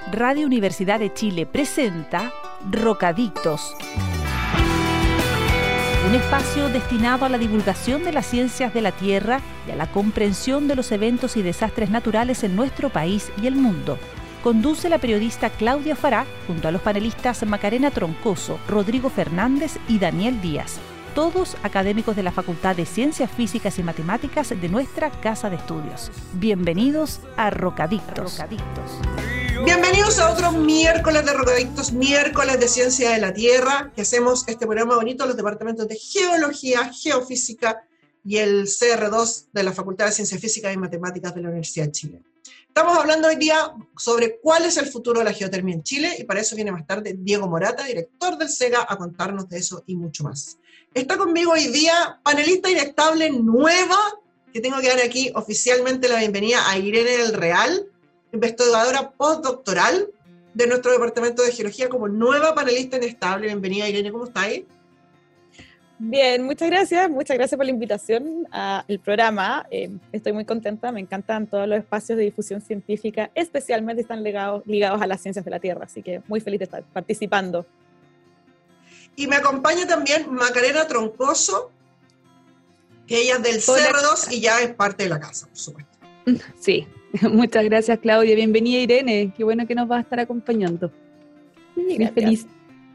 Radio Universidad de Chile presenta Rocadictos, un espacio destinado a la divulgación de las ciencias de la Tierra y a la comprensión de los eventos y desastres naturales en nuestro país y el mundo. Conduce la periodista Claudia Fará junto a los panelistas Macarena Troncoso, Rodrigo Fernández y Daniel Díaz, todos académicos de la Facultad de Ciencias Físicas y Matemáticas de nuestra Casa de Estudios. Bienvenidos a Rocadictos. Bienvenidos a otro miércoles de Rocadictos, miércoles de Ciencia de la Tierra, que hacemos este programa bonito en los departamentos de Geología, Geofísica y el CR2 de la Facultad de Ciencias Físicas y Matemáticas de la Universidad de Chile. Estamos hablando hoy día sobre cuál es el futuro de la geotermia en Chile, y para eso viene más tarde Diego Morata, director del SEGA, a contarnos de eso y mucho más. Está conmigo hoy día panelista inestable nueva, que tengo que dar aquí oficialmente la bienvenida a Irene del Real, investigadora postdoctoral de nuestro departamento de Geología como nueva panelista inestable. Bienvenida, Irene, ¿cómo está ahí? Bien, muchas gracias por la invitación al programa. Estoy muy contenta, me encantan todos los espacios de difusión científica, especialmente están ligados a las ciencias de la Tierra, así que muy feliz de estar participando. Y me acompaña también Macarena Troncoso, que ella es del CR2 y ya es parte de la casa, por supuesto. Sí, muchas gracias, Claudia. Bienvenida, Irene. Qué bueno que nos va a estar acompañando. Muy feliz.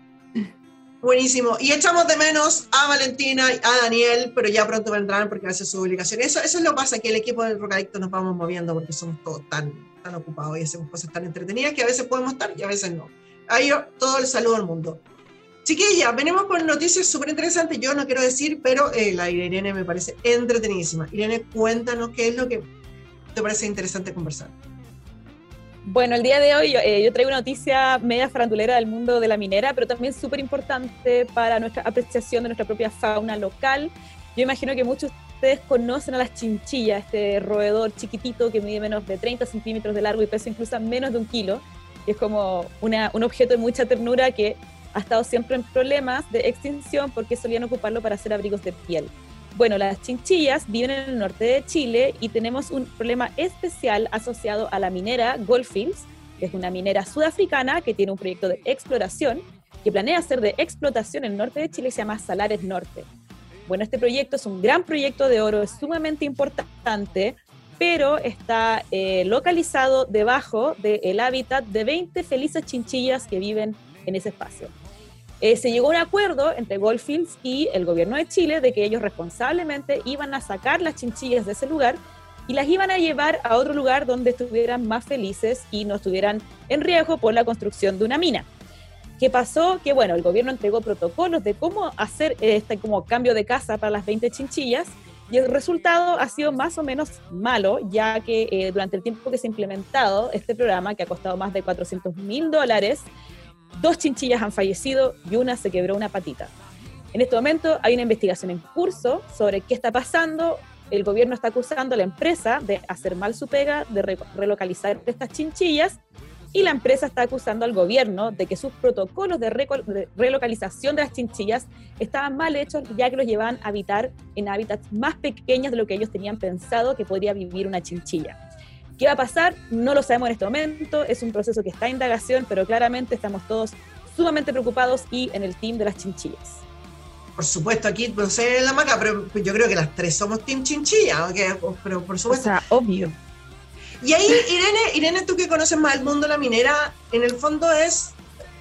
Buenísimo. Y echamos de menos a Valentina y a Daniel, pero ya pronto vendrán porque hace su obligación. Eso es lo que pasa, que el equipo del Rocadicto nos vamos moviendo porque somos todos tan ocupados y hacemos cosas tan entretenidas que a veces podemos estar y a veces no. Ahí todo el saludo al mundo. Chiquilla, venimos con noticias súper interesantes. Yo no quiero decir, pero la Irene me parece entretenidísima. Irene, cuéntanos qué es lo que te parece interesante conversar. Bueno, el día de hoy yo traigo una noticia media farandulera del mundo de la minera, pero también súper importante para nuestra apreciación de nuestra propia fauna local. Yo imagino que muchos de ustedes conocen a las chinchillas, este roedor chiquitito que mide menos de 30 centímetros de largo y pesa incluso menos de 1 kilo. Es como un objeto de mucha ternura que ha estado siempre en problemas de extinción porque solían ocuparlo para hacer abrigos de piel. Bueno, las chinchillas viven en el norte de Chile y tenemos un problema especial asociado a la minera Goldfields, que es una minera sudafricana que tiene un proyecto de exploración que planea hacer de explotación en el norte de Chile y se llama Salares Norte. Bueno, este proyecto es un gran proyecto de oro, es sumamente importante, pero está localizado debajo del hábitat de 20 felices chinchillas que viven en ese espacio. Se llegó a un acuerdo entre Goldfields y el gobierno de Chile de que ellos responsablemente iban a sacar las chinchillas de ese lugar y las iban a llevar a otro lugar donde estuvieran más felices y no estuvieran en riesgo por la construcción de una mina. ¿Qué pasó? Que bueno, el gobierno entregó protocolos de cómo hacer este como cambio de casa para las 20 chinchillas y el resultado ha sido más o menos malo, ya que durante el tiempo que se ha implementado este programa, que ha costado más de $400,000, 2 chinchillas han fallecido y una se quebró una patita. En este momento hay una investigación en curso sobre qué está pasando. El gobierno está acusando a la empresa de hacer mal su pega, de relocalizar estas chinchillas, y la empresa está acusando al gobierno de que sus protocolos de relocalización de las chinchillas estaban mal hechos, ya que los llevaban a habitar en hábitats más pequeños de lo que ellos tenían pensado que podría vivir una chinchilla. ¿Qué va a pasar? No lo sabemos en este momento, es un proceso que está en indagación, pero claramente estamos todos sumamente preocupados y en el team de las chinchillas. Por supuesto, aquí no sé la Maca, pero yo creo que las 3 somos team chinchilla, ¿okay? Pero por supuesto. O sea, obvio. Y ahí, Irene, tú que conoces más el mundo de la minera, en el fondo es,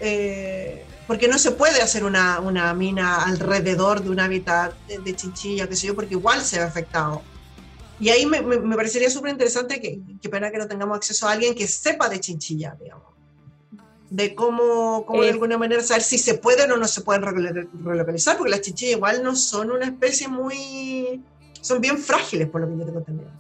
porque no se puede hacer una mina alrededor de un hábitat de chinchilla, qué sé yo, porque igual se ve afectado. Y ahí me parecería súper interesante que pena que no tengamos acceso a alguien que sepa de chinchilla, digamos. De cómo de alguna manera saber si se pueden o no se pueden relocalizar, porque las chinchillas igual no son una especie son bien frágiles, por lo que yo tengo entendido.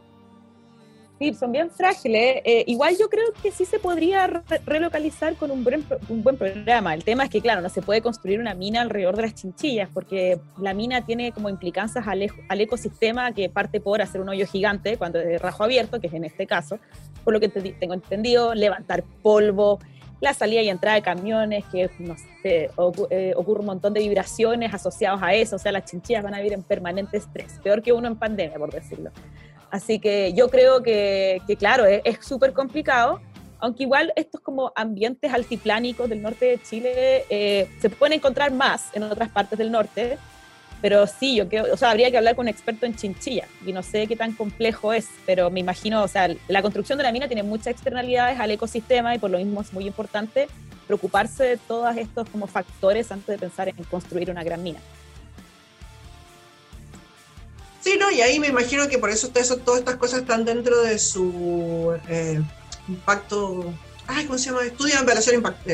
Sí, son bien frágiles. Igual yo creo que sí se podría relocalizar con un buen programa. El tema es que, claro, no se puede construir una mina alrededor de las chinchillas, porque la mina tiene como implicancias al ecosistema, que parte por hacer un hoyo gigante cuando es de rajo abierto, que es en este caso, por lo que tengo entendido, levantar polvo, la salida y entrada de camiones, que no sé, ocurre un montón de vibraciones asociadas a eso. O sea, las chinchillas van a vivir en permanente estrés, peor que uno en pandemia, por decirlo. Así que yo creo que claro, es súper complicado, aunque igual estos como ambientes altiplánicos del norte de Chile se pueden encontrar más en otras partes del norte, pero sí, habría que hablar con un experto en chinchilla, y no sé qué tan complejo es, pero me imagino, o sea, la construcción de la mina tiene muchas externalidades al ecosistema, y por lo mismo es muy importante preocuparse de todos estos como factores antes de pensar en construir una gran mina. Sí, ¿no? Y ahí me imagino que por eso todas estas cosas están dentro de su impacto, ¿cómo se llama? Estudio de evaluación impacto.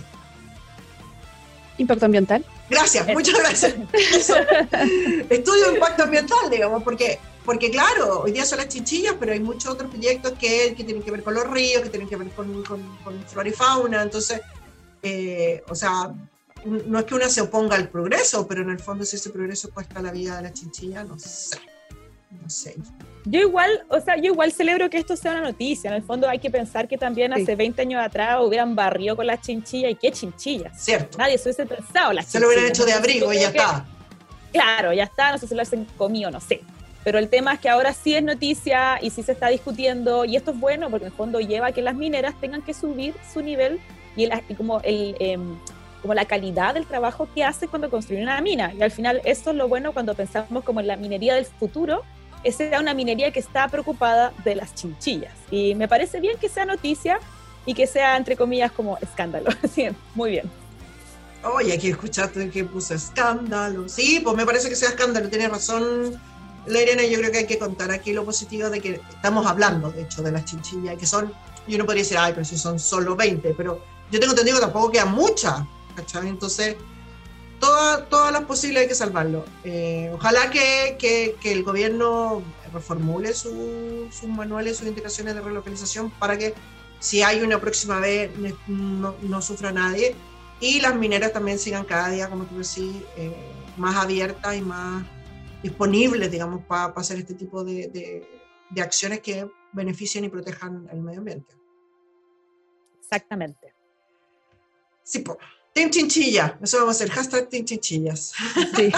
¿Impacto ambiental? Gracias, muchas gracias. Eso. Estudio de impacto ambiental, digamos, porque claro, hoy día son las chinchillas, pero hay muchos otros proyectos que tienen que ver con los ríos, que tienen que ver con flora y fauna, entonces, o sea, no es que una se oponga al progreso, pero en el fondo si ese progreso cuesta la vida de la chinchilla, no sé. Yo igual celebro que esto sea una noticia. En el fondo hay que pensar que también hace 20 años atrás hubieran barrido con las chinchillas. ¿Y qué chinchillas? Cierto. Nadie se hubiese pensado las chinchillas. Se lo hubieran hecho de abrigo y ya está. Claro, ya está, no sé si lo hacen comido, no sé. Pero el tema es que ahora sí es noticia y sí se está discutiendo, y esto es bueno porque en el fondo lleva a que las mineras tengan que subir su nivel y como la calidad del trabajo que hace cuando construyen una mina. Y al final esto es lo bueno cuando pensamos como en la minería del futuro, esa era una minería que está preocupada de las chinchillas. Y me parece bien que sea noticia y que sea, entre comillas, como escándalo. Sí, muy bien. Oye, aquí escuchaste que puso escándalo. Sí, pues me parece que sea escándalo, tiene razón la Irene. Yo creo que hay que contar aquí lo positivo de que estamos hablando, de hecho, de las chinchillas, que son, y uno podría decir, pero si son solo 20, pero yo tengo entendido que tampoco quedan muchas, ¿cachai? Entonces, todas las posibles hay que salvarlo. Ojalá que el gobierno reformule sus manuales, sus indicaciones de relocalización para que si hay una próxima vez no sufra nadie, y las mineras también sigan cada día, como tú decís, más abiertas y más disponibles, digamos, para hacer este tipo de acciones que beneficien y protejan el medio ambiente. Exactamente. Sí, pues. Team Chinchilla, eso vamos a hacer, hashtag Team Chinchillas. Sí.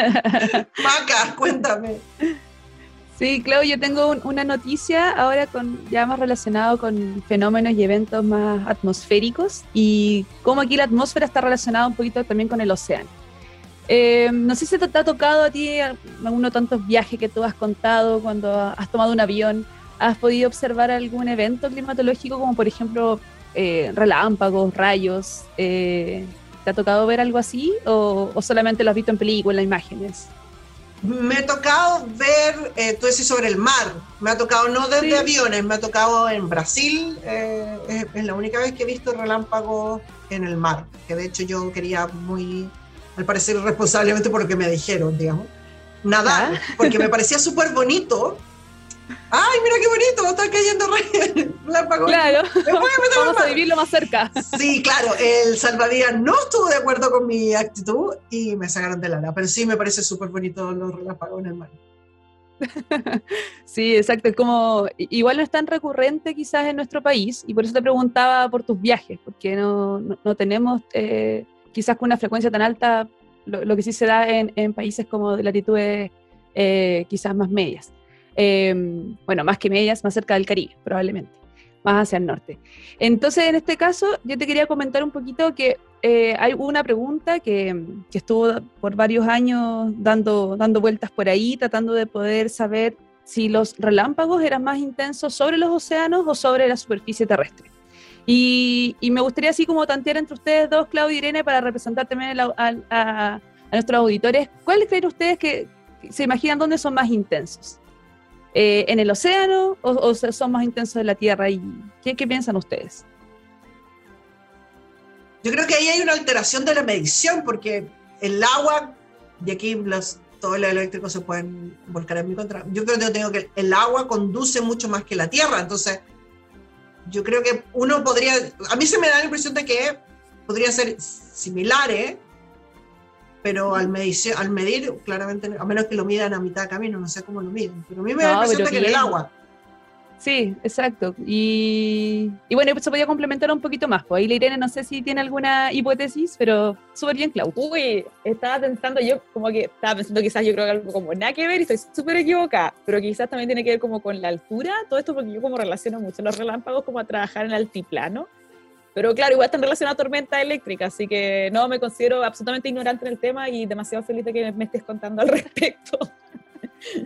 Maca, cuéntame. Sí, Claudio, yo tengo una noticia ahora ya más relacionado con fenómenos y eventos más atmosféricos, y cómo aquí la atmósfera está relacionada un poquito también con el océano. No sé si te ha tocado a ti alguno de tantos viajes que tú has contado, cuando has tomado un avión, ¿has podido observar algún evento climatológico como por ejemplo relámpagos, rayos? ¿Te ha tocado ver algo así o solamente lo has visto en películas, en imágenes? Me ha tocado ver, tú decís sobre el mar, me ha tocado no desde aviones, me ha tocado en Brasil, es la única vez que he visto relámpagos en el mar, que de hecho yo quería al parecer irresponsablemente por lo que me dijeron, digamos, nadar, porque me parecía súper bonito. ¡Ay, mira qué bonito! Está cayendo relámpagos. Claro, vamos a vivirlo más cerca. Sí, claro, el salvavidas no estuvo de acuerdo con mi actitud y me sacaron del ala, pero sí me parece súper bonito los relámpagos en el mar. Sí, exacto, es como, igual no es tan recurrente quizás en nuestro país, y por eso te preguntaba por tus viajes, porque no tenemos quizás con una frecuencia tan alta lo que sí se da en países como de latitudes quizás más medias. Bueno, más que medias, más cerca del Caribe, probablemente, más hacia el norte. Entonces, en este caso, yo te quería comentar un poquito que hay una pregunta que estuvo por varios años dando vueltas por ahí, tratando de poder saber si los relámpagos eran más intensos sobre los océanos o sobre la superficie terrestre. Y me gustaría así como tantear entre ustedes dos, Claudia y Irene, para representar también a nuestros auditores. ¿Cuáles creen ustedes que se imaginan dónde son más intensos? ¿En el océano o son más intensos en la tierra? ¿Y qué piensan ustedes? Yo creo que ahí hay una alteración de la medición, porque el agua, y aquí todos los eléctricos se pueden volcar en mi contra, yo creo que el agua conduce mucho más que la tierra, entonces yo creo que uno podría, a mí se me da la impresión de que podría ser similares, pero al medir, claramente, a menos que lo midan a mitad de camino, no sé cómo lo miden, pero a mí me da la impresión de que en el agua. Sí, exacto. Y bueno, se podía complementar un poquito más. Pues ahí la Irene no sé si tiene alguna hipótesis, pero súper bien, Clau. Uy, estaba pensando quizás yo creo que algo como nada que ver y estoy súper equivocada, pero quizás también tiene que ver como con la altura, todo esto porque yo como relaciono mucho los relámpagos como a trabajar en el altiplano, pero claro, igual están relacionados a tormentas eléctricas, así que no, me considero absolutamente ignorante en el tema y demasiado feliz de que me estés contando al respecto. Sí,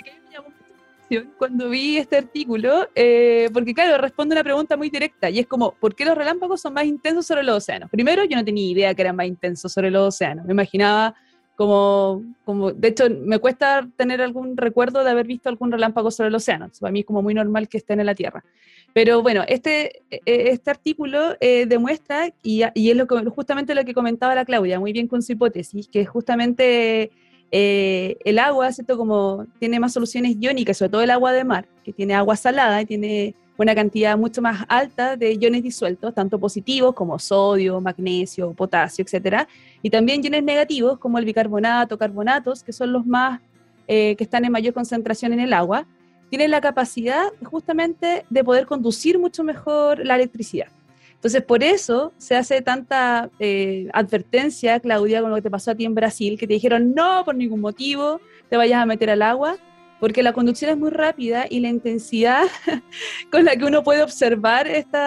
cuando vi este artículo, porque claro, responde una pregunta muy directa y es como, ¿por qué los relámpagos son más intensos sobre los océanos? Primero, yo no tenía idea que eran más intensos sobre los océanos, me imaginaba como de hecho, me cuesta tener algún recuerdo de haber visto algún relámpago sobre el océano, para mí es como muy normal que estén en la Tierra. Pero bueno, este artículo demuestra, y es justamente lo que comentaba la Claudia, muy bien con su hipótesis, que justamente el agua, ¿cierto? Como tiene más soluciones iónicas, sobre todo el agua de mar, que tiene agua salada y tiene una cantidad mucho más alta de iones disueltos, tanto positivos como sodio, magnesio, potasio, etcétera, y también iones negativos como el bicarbonato, carbonatos, que son los más que están en mayor concentración en el agua, tienen la capacidad justamente de poder conducir mucho mejor la electricidad. Entonces, por eso se hace tanta advertencia, Claudia, con lo que te pasó a ti en Brasil, que te dijeron no, por ningún motivo te vayas a meter al agua, porque la conducción es muy rápida y la intensidad con la que uno puede observar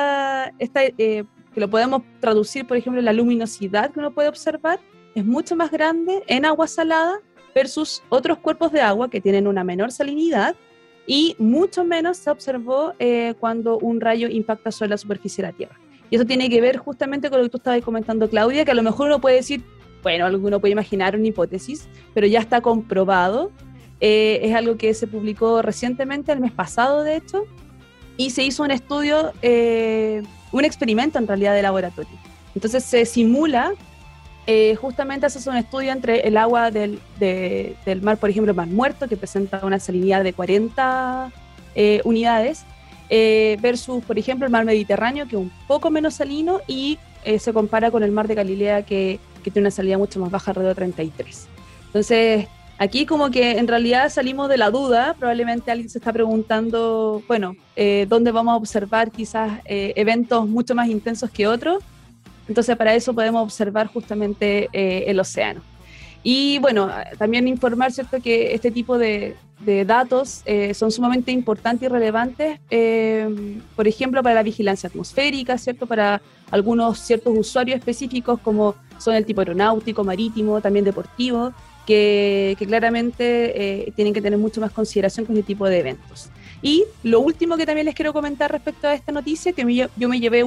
que lo podemos traducir, por ejemplo, la luminosidad que uno puede observar, es mucho más grande en agua salada versus otros cuerpos de agua que tienen una menor salinidad y mucho menos se observó cuando un rayo impacta sobre la superficie de la Tierra. Y eso tiene que ver justamente con lo que tú estabas comentando, Claudia, que a lo mejor uno puede decir, bueno, uno puede imaginar una hipótesis, pero ya está comprobado. Es algo que se publicó recientemente, el mes pasado, de hecho, y se hizo un estudio, un experimento en realidad de laboratorio. Entonces se simula, justamente haces un estudio entre el agua del mar, por ejemplo, el Mar Muerto, que presenta una salinidad de 40 unidades, versus, por ejemplo, el mar Mediterráneo, que es un poco menos salino, y se compara con el mar de Galilea, que tiene una salinidad mucho más baja, alrededor de 33. Entonces, aquí como que en realidad salimos de la duda, probablemente alguien se está preguntando, bueno, ¿dónde vamos a observar quizás eventos mucho más intensos que otros? Entonces, para eso podemos observar justamente el océano. Y bueno, también informar, ¿cierto?, que este tipo de datos son sumamente importantes y relevantes, por ejemplo, para la vigilancia atmosférica, ¿cierto?, para algunos ciertos usuarios específicos como son el tipo aeronáutico, marítimo, también deportivo, que claramente tienen que tener mucho más consideración con este tipo de eventos. Y lo último que también les quiero comentar respecto a esta noticia, que yo me llevé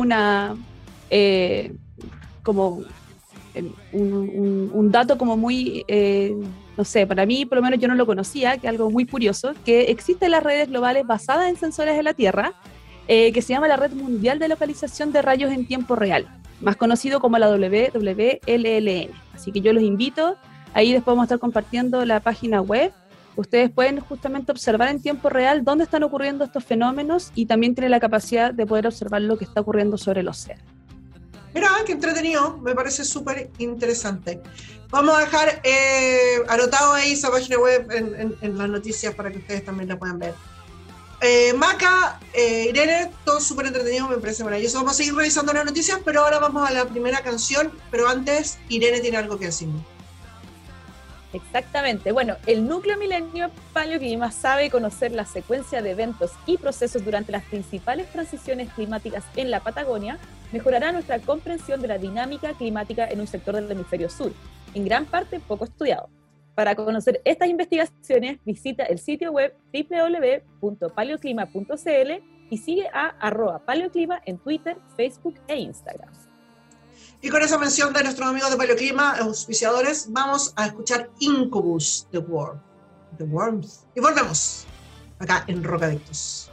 un dato como muy, no sé, para mí por lo menos yo no lo conocía, que es algo muy curioso, que existen las redes globales basadas en sensores de la Tierra, que se llama la Red Mundial de Localización de Rayos en Tiempo Real, más conocido como la WWLLN. Así que yo los invito, ahí después vamos a estar compartiendo la página web. Ustedes pueden justamente observar en tiempo real dónde están ocurriendo estos fenómenos y también tienen la capacidad de poder observar lo que está ocurriendo sobre el océano. Mira, qué entretenido, me parece súper interesante. Vamos a dejar anotado ahí esa página web en las noticias para que ustedes también la puedan ver. Maca, Irene, todo súper entretenido, me parece maravilloso. Vamos a seguir revisando las noticias, pero ahora vamos a la primera canción, pero antes Irene tiene algo que decirme. Exactamente. Bueno, el Núcleo Milenio Paleoclima sabe conocer la secuencia de eventos y procesos durante las principales transiciones climáticas en la Patagonia, mejorará nuestra comprensión de la dinámica climática en un sector del hemisferio sur, en gran parte poco estudiado. Para conocer estas investigaciones, visita el sitio web www.paleoclima.cl y sigue a @paleoclima en Twitter, Facebook e Instagram. Y con esa mención de nuestros amigos de Paleoclima, auspiciadores, vamos a escuchar Incubus, The Worms. Y volvemos acá en Rocadictos.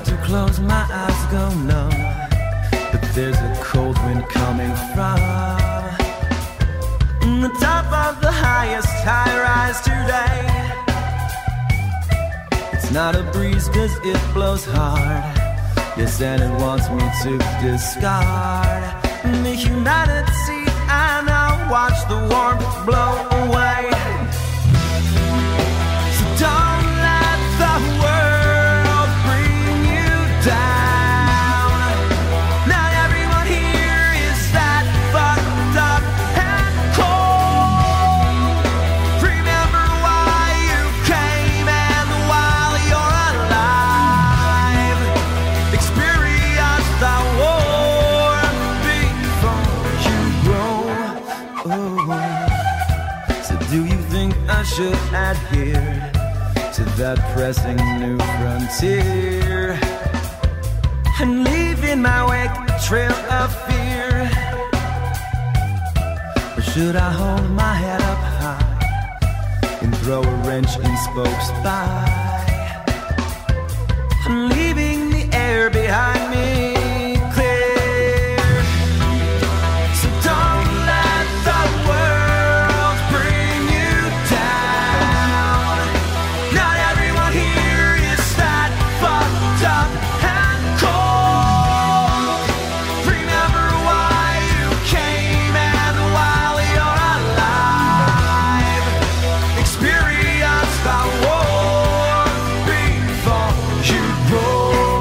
start to close, my eyes go numb, but there's a cold wind coming from the top of the highest high-rise today. It's not a breeze 'cause it blows hard, yes, and it wants me to discard the humanity I now watch the warmth blow away. So don't let the world bring you down. Not everyone here is that fucked up and cold. Remember why you came and while you're alive, experience the war before you grow. Oh. So do you think I should adhere to that pressing new frontier and leave in my wake a trail of fear? Or should I hold my head up high and throw a wrench in spokes by, leaving the air behind me clear? So don't let the world bring you down. Not everyone here is that fucked up and cold. Remember why you came and while you're alive, experience the war before you grow.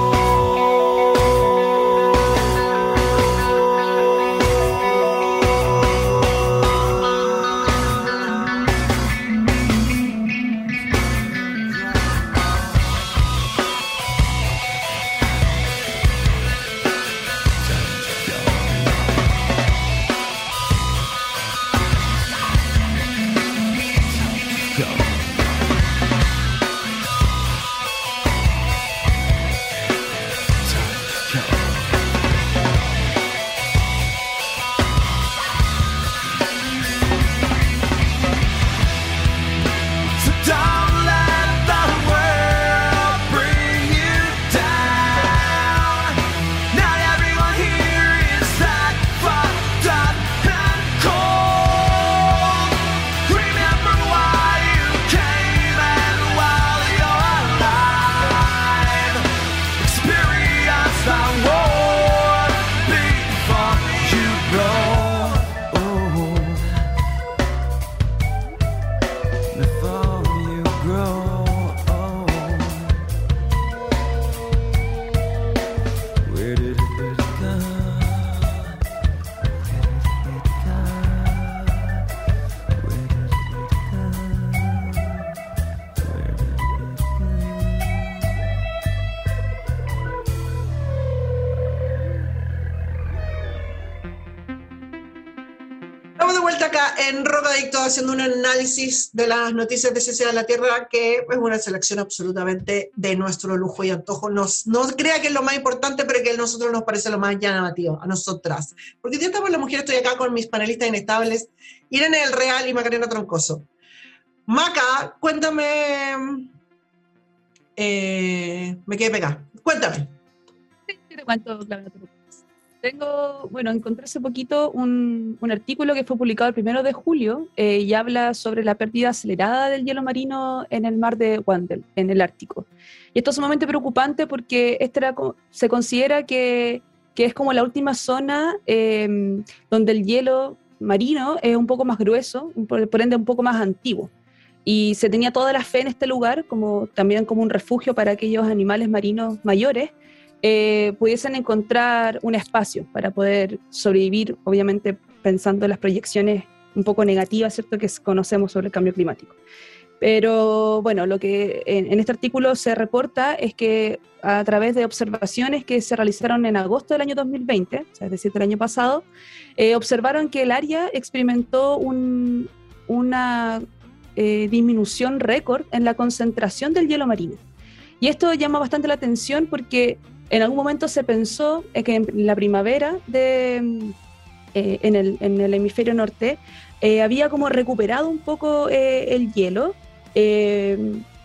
So don't let the world bring you down. Not everyone here is that fucked up and cold. Remember why you came and while you're alive, experience the war before you grow. Before you grow old. Where did it go? Where did it go? Where did it go? Where did it Estamos de vuelta acá en Rocadictos haciendo un análisis de las noticias de Ciencia de la Tierra, que es una selección absolutamente de nuestro lujo y antojo. No crea que es lo más importante, pero que a nosotros nos parece lo más llamativo, a nosotras. Porque hoy día estamos las mujeres, estoy acá con mis panelistas inestables, Irene del Real y Macarena Troncoso. Maca, cuéntame, me quedé pegada. Cuéntame. Sí, yo te cuento, Claudia, no te preocupes. Encontré hace poquito un artículo que fue publicado el 1 de julio y habla sobre la pérdida acelerada del hielo marino en el mar de Weddell, en el Ártico. Y esto es sumamente preocupante porque se considera que es como la última zona donde el hielo marino es un poco más grueso, por ende un poco más antiguo. Y se tenía toda la fe en este lugar, también como un refugio para aquellos animales marinos mayores, pudiesen encontrar un espacio para poder sobrevivir, obviamente pensando en las proyecciones un poco negativas, ¿cierto?, que conocemos sobre el cambio climático. Pero bueno, lo que en este artículo se reporta es que a través de observaciones que se realizaron en agosto del año 2020, o sea, es decir, del año pasado, observaron que el área experimentó una disminución récord en la concentración del hielo marino. Y esto llama bastante la atención porque en algún momento se pensó que en la primavera en el hemisferio norte había como recuperado un poco el hielo,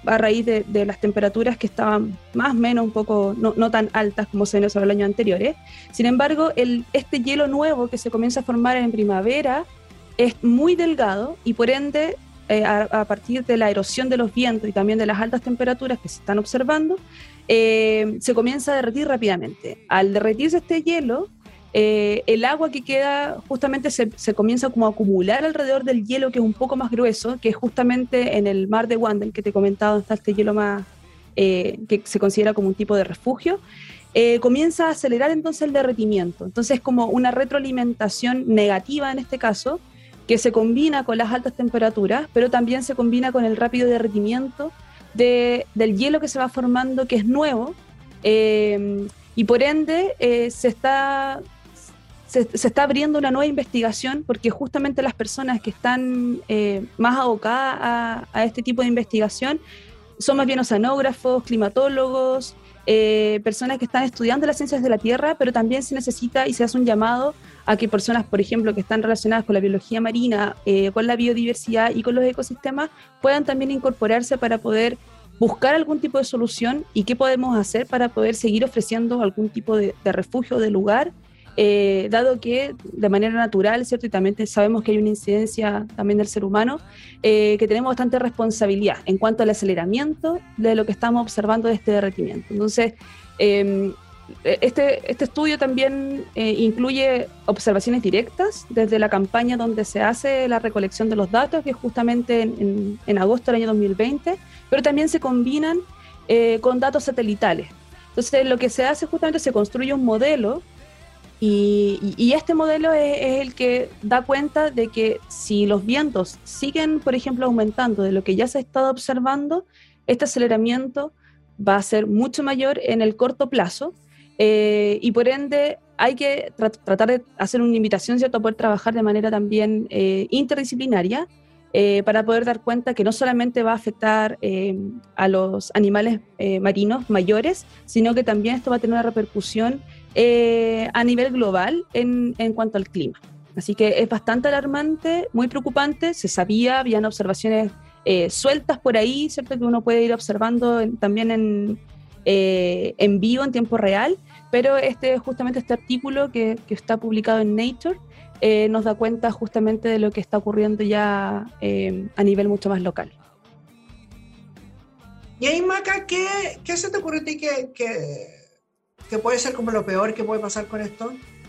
a raíz de las temperaturas que estaban más o menos un poco no tan altas como se ven sobre los años anteriores. Sin embargo, este hielo nuevo que se comienza a formar en primavera es muy delgado y por ende, a partir de la erosión de los vientos y también de las altas temperaturas que se están observando, se comienza a derretir rápidamente. Al derretirse este hielo, el agua que queda justamente se comienza como a acumular alrededor del hielo, que es un poco más grueso, que es justamente en el mar de Wanden, que te he comentado, donde está este hielo más que se considera como un tipo de refugio. Comienza a acelerar entonces el derretimiento. Entonces es como una retroalimentación negativa en este caso, que se combina con las altas temperaturas, pero también se combina con el rápido derretimiento del hielo que se va formando, que es nuevo, y por ende se está abriendo una nueva investigación, porque justamente las personas que están más abocadas a este tipo de investigación son más bien oceanógrafos, climatólogos, personas que están estudiando las ciencias de la Tierra, pero también se necesita y se hace un llamado a que personas, por ejemplo, que están relacionadas con la biología marina, con la biodiversidad y con los ecosistemas, puedan también incorporarse para poder buscar algún tipo de solución y qué podemos hacer para poder seguir ofreciendo algún tipo de refugio, de lugar, dado que de manera natural, ¿cierto? Y también sabemos que hay una incidencia también del ser humano, que tenemos bastante responsabilidad en cuanto al aceleramiento de lo que estamos observando de este derretimiento. Entonces, este estudio también incluye observaciones directas desde la campaña donde se hace la recolección de los datos, que es justamente en agosto del año 2020, pero también se combinan con datos satelitales. Entonces, lo que se hace justamente se construye un modelo. Y este modelo es el que da cuenta de que si los vientos siguen, por ejemplo, aumentando de lo que ya se ha estado observando, este aceleramiento va a ser mucho mayor en el corto plazo, y por ende hay que tratar de hacer una invitación, ¿cierto?, a poder trabajar de manera también interdisciplinaria, para poder dar cuenta que no solamente va a afectar a los animales marinos mayores, sino que también esto va a tener una repercusión a nivel global en cuanto al clima. Así que es bastante alarmante, muy preocupante. Se sabía, habían observaciones sueltas por ahí, ¿cierto?, que uno puede ir observando también en vivo, en tiempo real, pero justamente este artículo que está publicado en Nature nos da cuenta justamente de lo que está ocurriendo ya a nivel mucho más local. Y ahí, Maca, ¿qué se te ocurre a ti que puede ser como lo peor que puede pasar con esto?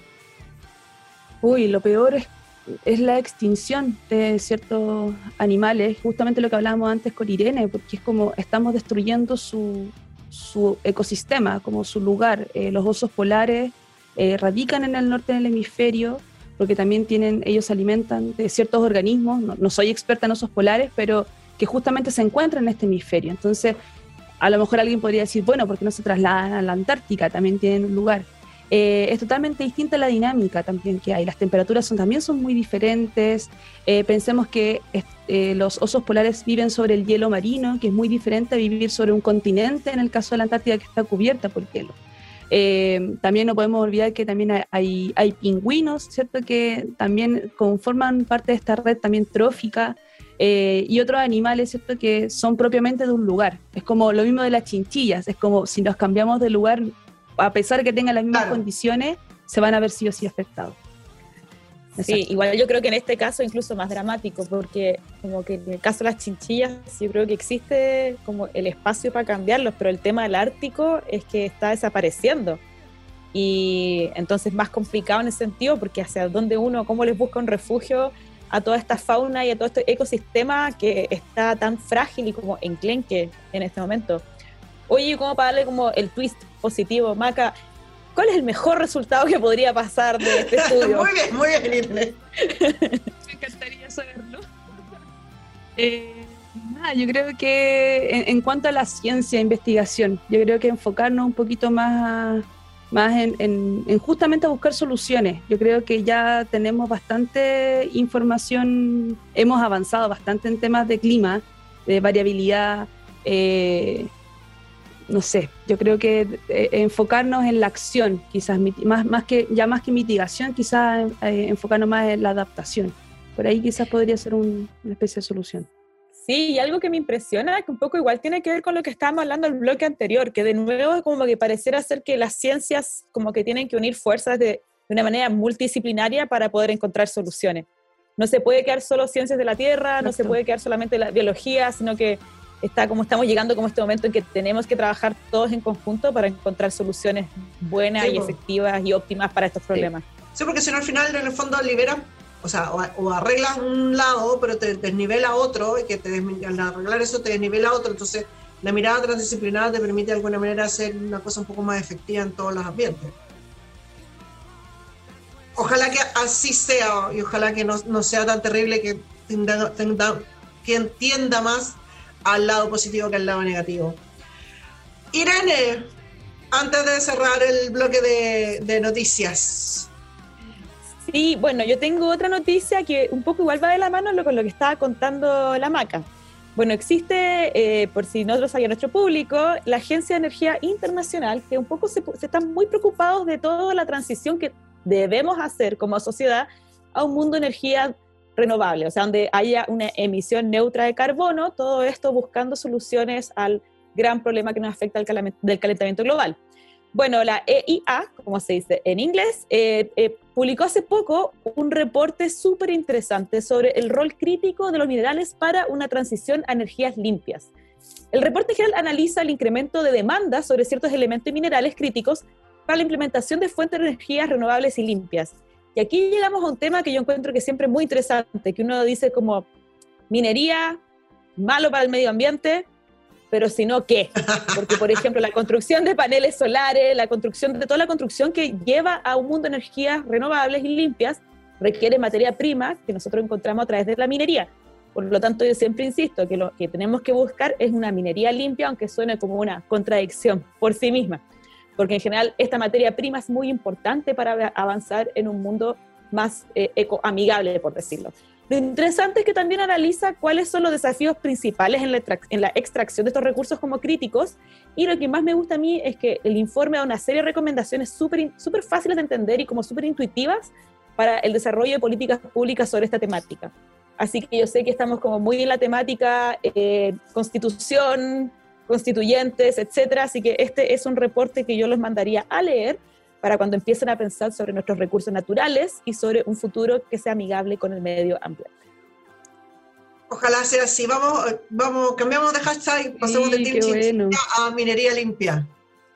Lo peor es la extinción de ciertos animales, justamente lo que hablábamos antes con Irene, porque es como estamos destruyendo su ecosistema, como su lugar. Los osos polares radican en el norte del hemisferio, porque también ellos se alimentan de ciertos organismos, no soy experta en osos polares, pero que justamente se encuentran en este hemisferio. Entonces, a lo mejor alguien podría decir, bueno, ¿por qué no se trasladan a la Antártica? También tienen un lugar. Es totalmente distinta la dinámica también que hay. Las temperaturas también son muy diferentes. Pensemos que los osos polares viven sobre el hielo marino, que es muy diferente a vivir sobre un continente, en el caso de la Antártida, que está cubierta por hielo. También no podemos olvidar que también hay pingüinos, ¿cierto?, que también conforman parte de esta red también trófica, y otros animales, ¿cierto?, que son propiamente de un lugar. Es como lo mismo de las chinchillas, es como si nos cambiamos de lugar, a pesar de que tengan las mismas condiciones, se van a ver sí o sí afectados. Sí, igual yo creo que en este caso incluso más dramático, porque como que en el caso de las chinchillas yo creo que existe como el espacio para cambiarlos, pero el tema del Ártico es que está desapareciendo, y entonces más complicado en ese sentido, porque hacia dónde cómo les busca un refugio a toda esta fauna y a todo este ecosistema que está tan frágil y como enclenque en este momento. Oye, ¿cómo para darle como el twist positivo, Maca? ¿Cuál es el mejor resultado que podría pasar de este estudio? Muy bien, Irene. Me encantaría saberlo. Yo creo que en cuanto a la ciencia e investigación, yo creo que enfocarnos un poquito más en justamente a buscar soluciones. Yo creo que ya tenemos bastante información, hemos avanzado bastante en temas de clima, de variabilidad, no sé, yo creo que enfocarnos en la acción, quizás más que mitigación, quizás enfocarnos más en la adaptación. Por ahí quizás podría ser una especie de solución. Sí, y algo que me impresiona, que un poco igual tiene que ver con lo que estábamos hablando en el bloque anterior, que de nuevo como que pareciera ser que las ciencias como que tienen que unir fuerzas de una manera multidisciplinaria para poder encontrar soluciones. No se puede quedar solo ciencias de la Tierra, no se puede quedar solamente la biología, sino que estamos llegando como este momento en que tenemos que trabajar todos en conjunto para encontrar soluciones buenas y efectivas y óptimas para estos problemas. Sí, porque si no al final en el fondo liberan, o sea, o arreglas un lado, pero te desnivela otro, y que al arreglar eso te desnivela otro, entonces la mirada transdisciplinar te permite de alguna manera hacer una cosa un poco más efectiva en todos los ambientes. Ojalá que así sea, y ojalá que no sea tan terrible, que entienda más al lado positivo que al lado negativo. Irene, antes de cerrar el bloque de noticias. Sí, bueno, yo tengo otra noticia que un poco igual va de la mano con lo que estaba contando la Maca. Bueno, existe, por si no lo sabía nuestro público, la Agencia de Energía Internacional, que un poco se están muy preocupados de toda la transición que debemos hacer como sociedad a un mundo de energía renovable, o sea, donde haya una emisión neutra de carbono, todo esto buscando soluciones al gran problema que nos afecta del calentamiento global. Bueno, la EIA, como se dice en inglés, publicó hace poco un reporte súper interesante sobre el rol crítico de los minerales para una transición a energías limpias. El reporte general analiza el incremento de demanda sobre ciertos elementos minerales críticos para la implementación de fuentes de energías renovables y limpias. Y aquí llegamos a un tema que yo encuentro que siempre es muy interesante, que uno dice como minería, malo para el medio ambiente, pero si no, ¿qué? Porque, por ejemplo, la construcción de paneles solares, toda la construcción que lleva a un mundo de energías renovables y limpias requiere materia prima que nosotros encontramos a través de la minería. Por lo tanto, yo siempre insisto que lo que tenemos que buscar es una minería limpia, aunque suene como una contradicción por sí misma. Porque en general esta materia prima es muy importante para avanzar en un mundo más ecoamigable, por decirlo. Lo interesante es que también analiza cuáles son los desafíos principales en la extracción de estos recursos como críticos, y lo que más me gusta a mí es que el informe da una serie de recomendaciones súper fáciles de entender y como súper intuitivas para el desarrollo de políticas públicas sobre esta temática. Así que yo sé que estamos como muy en la temática constitución, constituyentes, etcétera, así que este es un reporte que yo los mandaría a leer para cuando empiecen a pensar sobre nuestros recursos naturales y sobre un futuro que sea amigable con el medio ambiente. Ojalá sea así. Vamos, cambiamos de hashtag y pasemos de Team Chinchilla a minería limpia.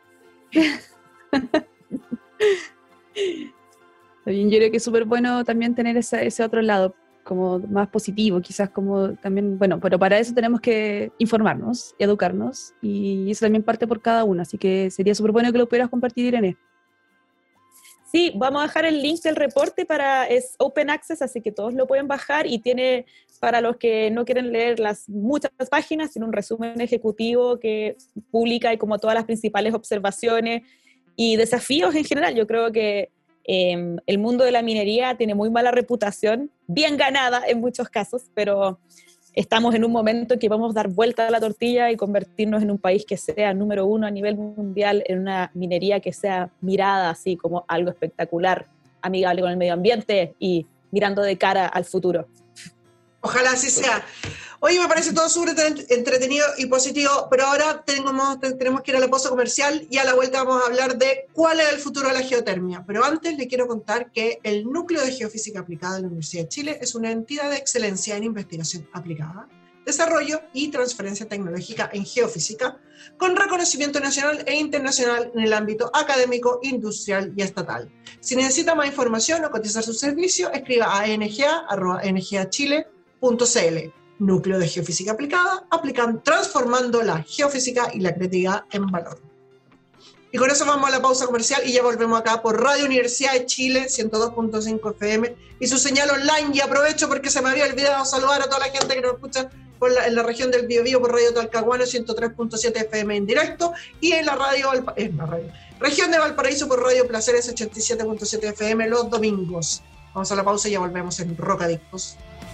También yo creo que es súper bueno también tener ese otro lado, como más positivo, quizás como también, bueno, pero para eso tenemos que informarnos, educarnos, y eso también parte por cada uno, así que sería súper bueno que lo pudieras compartir, Irene. Sí, vamos a dejar el link del reporte, es Open Access, así que todos lo pueden bajar, y tiene, para los que no quieren leer las muchas páginas, tiene un resumen ejecutivo que publica y como todas las principales observaciones y desafíos en general. Yo creo que el mundo de la minería tiene muy mala reputación, bien ganada en muchos casos, pero estamos en un momento en que vamos a dar vuelta a la tortilla y convertirnos en un país que sea número 1 a nivel mundial en una minería que sea mirada así como algo espectacular, amigable con el medio ambiente y mirando de cara al futuro. Ojalá así sea. Oye, me parece todo súper entretenido y positivo, pero ahora tenemos que ir a la pausa comercial y a la vuelta vamos a hablar de cuál es el futuro de la geotermia. Pero antes le quiero contar que el Núcleo de Geofísica Aplicada de la Universidad de Chile es una entidad de excelencia en investigación aplicada, desarrollo y transferencia tecnológica en geofísica, con reconocimiento nacional e internacional en el ámbito académico, industrial y estatal. Si necesita más información o cotizar su servicio, escriba a nga@ngachile.cl. Núcleo de Geofísica Aplicada, transformando la geofísica y la creatividad en valor. Y con eso vamos a la pausa comercial y ya volvemos acá por Radio Universidad de Chile, 102.5 FM, y su señal online. Y aprovecho porque se me había olvidado saludar a toda la gente que nos escucha en la región del Biobío por Radio Talcahuano, 103.7 FM en directo, y en la región de Valparaíso por Radio Placeres, 87.7 FM los domingos. Vamos a la pausa y ya volvemos en Rocadictos.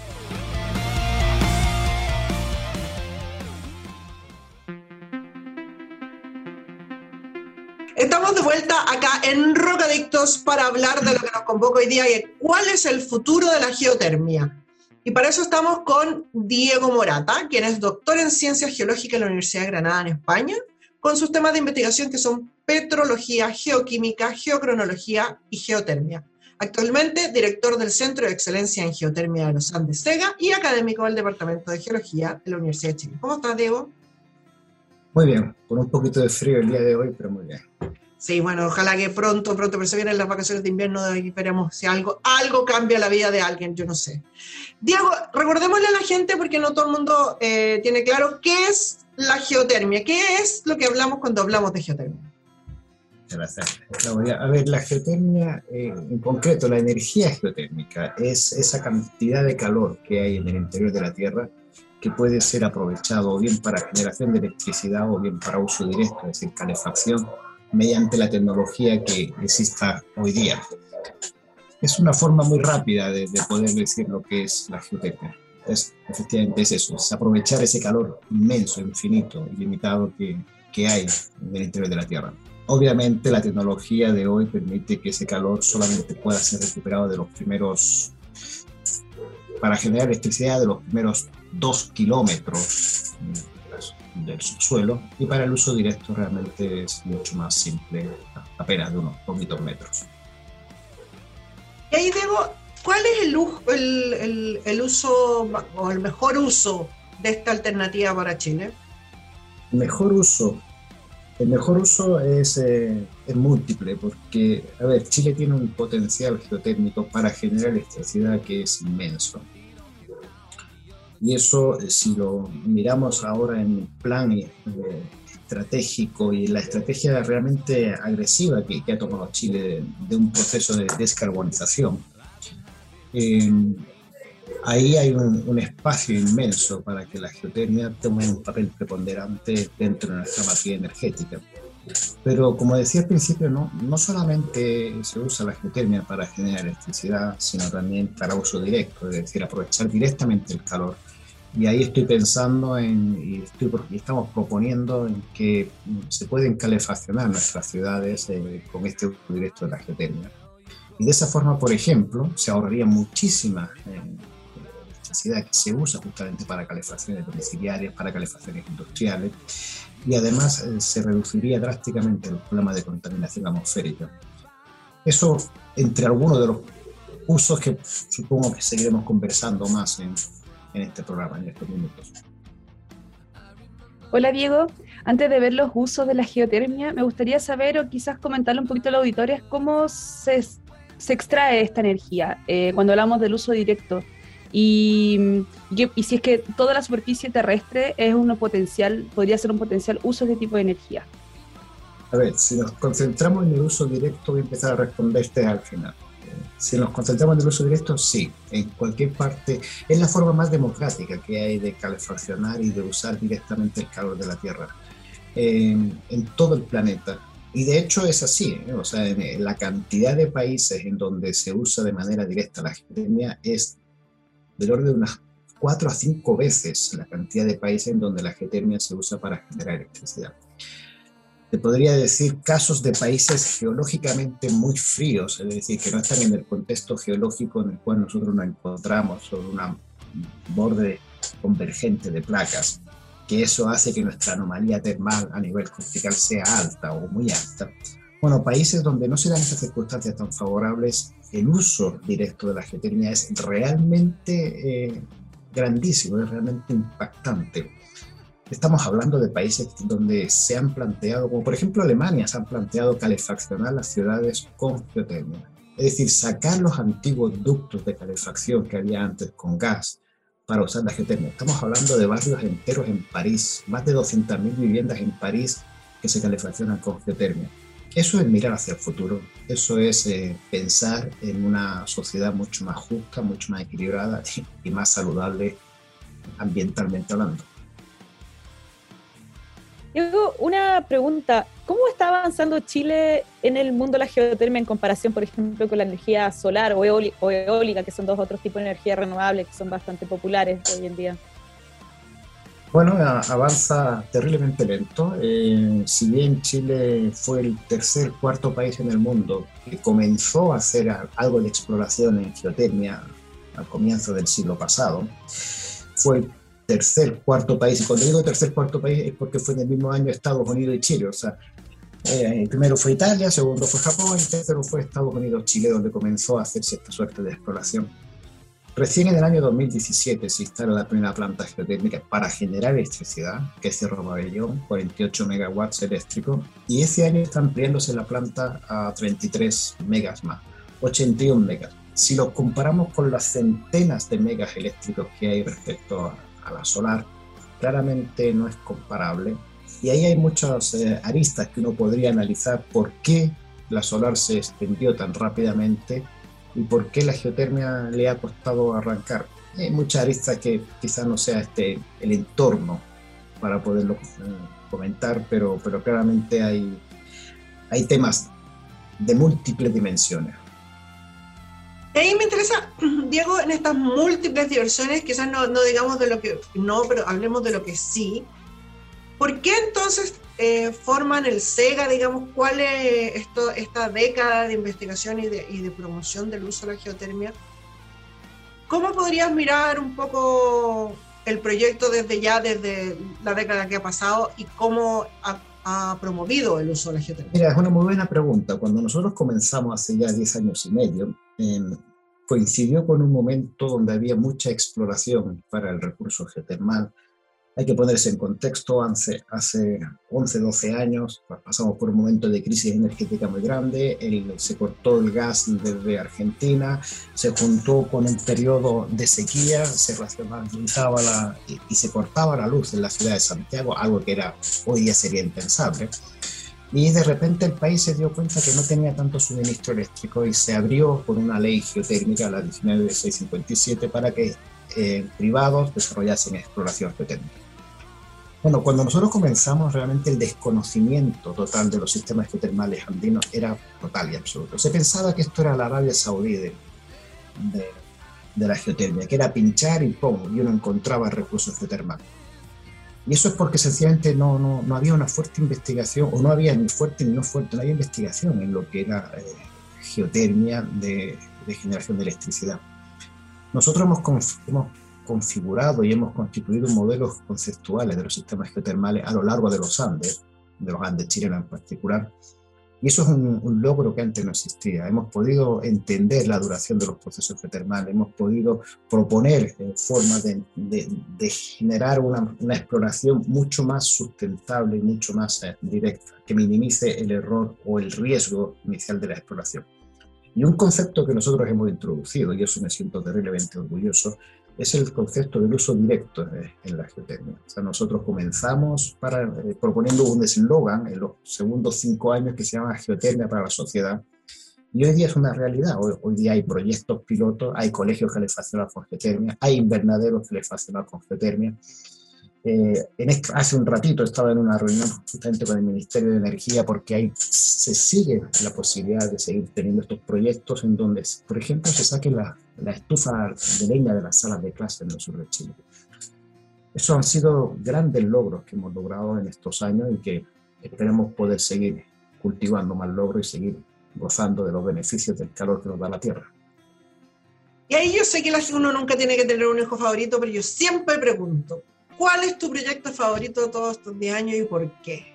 Estamos de vuelta acá en Rocadictos para hablar de lo que nos convoca hoy día y cuál es el futuro de la geotermia. Y para eso estamos con Diego Morata, quien es doctor en Ciencias Geológicas en la Universidad de Granada, en España, con sus temas de investigación que son petrología, geoquímica, geocronología y geotermia. Actualmente, director del Centro de Excelencia en Geotermia de los Andes, SEGA, y académico del Departamento de Geología de la Universidad de Chile. ¿Cómo estás, Diego? Muy bien, con un poquito de frío el día de hoy, pero muy bien. Sí, bueno, ojalá que pronto, pero se vienen las vacaciones de invierno y veremos si algo cambia la vida de alguien, yo no sé. Diego, recordémosle a la gente, porque no todo el mundo tiene claro, ¿qué es la geotermia? ¿Qué es lo que hablamos cuando hablamos de geotermia? Gracias. A ver, la geotermia, en concreto, la energía geotérmica es esa cantidad de calor que hay en el interior de la Tierra que puede ser aprovechado o bien para generación de electricidad o bien para uso directo, es decir, calefacción, mediante la tecnología que exista hoy día. Es una forma muy rápida de poder decir lo que es la geotermia. Efectivamente es eso, es aprovechar ese calor inmenso, infinito, ilimitado que hay en el interior de la Tierra. Obviamente la tecnología de hoy permite que ese calor solamente pueda ser recuperado para generar electricidad de los primeros 2 kilómetros del subsuelo, y para el uso directo realmente es mucho más simple, apenas de unos poquitos metros. Y ahí, Diego, ¿cuál es el uso o el mejor uso de esta alternativa para Chile? El mejor uso es múltiple, porque, a ver, Chile tiene un potencial geotérmico para generar electricidad que es inmenso. Y eso, si lo miramos ahora en el plan estratégico y la estrategia realmente agresiva que ha tomado Chile de un proceso de descarbonización, ahí hay un espacio inmenso para que la geotermia tome un papel preponderante dentro de nuestra matriz energética. Pero como decía al principio, no solamente se usa la geotermia para generar electricidad, sino también para uso directo, es decir, aprovechar directamente el calor. Y ahí estoy pensando y estamos proponiendo en que se pueden calefaccionar nuestras ciudades con este uso directo de la geotermia. Y de esa forma, por ejemplo, se ahorraría muchísima electricidad que se usa justamente para calefacciones domiciliarias, para calefacciones industriales, y además se reduciría drásticamente el problema de contaminación atmosférica. Eso entre algunos de los usos que supongo que seguiremos conversando más en este programa, en estos minutos. Hola Diego, antes de ver los usos de la geotermia, me gustaría saber o quizás comentarle un poquito a los auditores cómo se extrae esta energía cuando hablamos del uso directo y si es que toda la superficie terrestre podría ser un potencial uso de este tipo de energía. A ver, si nos concentramos en el uso directo, voy a empezar a responderte al final. Si nos concentramos en el uso directo, sí, en cualquier parte. Es la forma más democrática que hay de calefaccionar y de usar directamente el calor de la Tierra en todo el planeta. Y de hecho es así, o sea, en la cantidad de países en donde se usa de manera directa la geotermia es del orden de unas 4 a 5 veces la cantidad de países en donde la geotermia se usa para generar electricidad. Te podría decir casos de países geológicamente muy fríos, es decir, que no están en el contexto geológico en el cual nosotros nos encontramos sobre un borde convergente de placas, que eso hace que nuestra anomalía termal a nivel cortical sea alta o muy alta. Bueno, países donde no se dan estas circunstancias tan favorables, el uso directo de la geotermia es realmente grandísimo, es realmente impactante. Estamos hablando de países donde se han planteado, como por ejemplo Alemania, se han planteado calefaccionar las ciudades con geotermia. Es decir, sacar los antiguos ductos de calefacción que había antes con gas para usar la geotermia. Estamos hablando de barrios enteros en París, más de 200.000 viviendas en París que se calefaccionan con geotermia. Eso es mirar hacia el futuro, eso es pensar en una sociedad mucho más justa, mucho más equilibrada y más saludable ambientalmente hablando. Diego, una pregunta. ¿Cómo está avanzando Chile en el mundo de la geotermia en comparación, por ejemplo, con la energía solar o eólica, que son dos otros tipos de energía renovable que son bastante populares hoy en día? Bueno, avanza terriblemente lento. Si bien Chile fue el cuarto país en el mundo que comenzó a hacer algo de exploración en geotermia al comienzo del siglo pasado. Fue el tercer, cuarto país, y cuando digo tercer, cuarto país es porque fue en el mismo año Estados Unidos y Chile, o sea, el primero fue Italia, segundo fue Japón, el tercero fue Estados Unidos, Chile, donde comenzó a hacerse esta suerte de exploración. Recién en el año 2017 se instala la primera planta geotérmica para generar electricidad, que es Cerro Pabellón, 48 megawatts eléctricos, y ese año está ampliándose la planta a 33 megas más, 81 megas. Si los comparamos con las centenas de megas eléctricos que hay respecto a la solar, claramente no es comparable. Y ahí hay muchas aristas que uno podría analizar por qué la solar se extendió tan rápidamente y por qué la geotermia le ha costado arrancar. Hay muchas aristas que quizás no sea el entorno para poderlo comentar, pero claramente hay temas de múltiples dimensiones. Y ahí me interesa, Diego, en estas múltiples diversiones, quizás no digamos de lo que no, pero hablemos de lo que sí. ¿Por qué entonces forman el SEGA, digamos, cuál es esta década de investigación y de promoción del uso de la geotermia? ¿Cómo podrías mirar un poco el proyecto desde la década que ha pasado y cómo ha promovido el uso de la geotermia? Mira, es una muy buena pregunta. Cuando nosotros comenzamos hace ya 10 años y medio, coincidió con un momento donde había mucha exploración para el recurso geotermal. Hay que ponerse en contexto, hace 11, 12 años pasamos por un momento de crisis energética muy grande, se cortó el gas desde Argentina, se juntó con un periodo de sequía, se racionalizaba y se cortaba la luz en la ciudad de Santiago, algo que hoy día sería impensable. Y de repente el país se dio cuenta que no tenía tanto suministro eléctrico y se abrió por una ley geotérmica, la 19.657, para que privados desarrollasen exploración geotérmica. Bueno, cuando nosotros comenzamos, realmente el desconocimiento total de los sistemas geotermales andinos era total y absoluto. Se pensaba que esto era la Arabia Saudí de la geotermia, que era pinchar y pum, y uno encontraba recursos geotermales. Y eso es porque sencillamente no había una fuerte investigación, o no había ni fuerte ni no fuerte, no había investigación en lo que era geotermia de generación de electricidad. Nosotros hemos configurado y hemos constituido modelos conceptuales de los sistemas geotermales a lo largo de los Andes chilenos en particular, y eso es un logro que antes no existía. Hemos podido entender la duración de los procesos geotermales, hemos podido proponer formas de generar una exploración mucho más sustentable y mucho más directa, que minimice el error o el riesgo inicial de la exploración. Y un concepto que nosotros hemos introducido, y eso me siento terriblemente orgulloso, es el concepto del uso directo en la geotermia. O sea, nosotros comenzamos proponiendo un eslogan en los segundos 5 años que se llama Geotermia para la Sociedad, y hoy día es una realidad. Hoy día hay proyectos pilotos, hay colegios calefaccionados con geotermia, hay invernaderos calefaccionados con geotermia. Hace un ratito estaba en una reunión justamente con el Ministerio de Energía, porque se sigue la posibilidad de seguir teniendo estos proyectos en donde, por ejemplo, se saque la estufa de leña de las salas de clase en el sur de Chile. Esos han sido grandes logros que hemos logrado en estos años y que esperemos poder seguir cultivando más logros y seguir gozando de los beneficios del calor que nos da la Tierra. Y ahí yo sé que uno nunca tiene que tener un hijo favorito, pero yo siempre pregunto, ¿cuál es tu proyecto favorito de todos estos 10 años y por qué?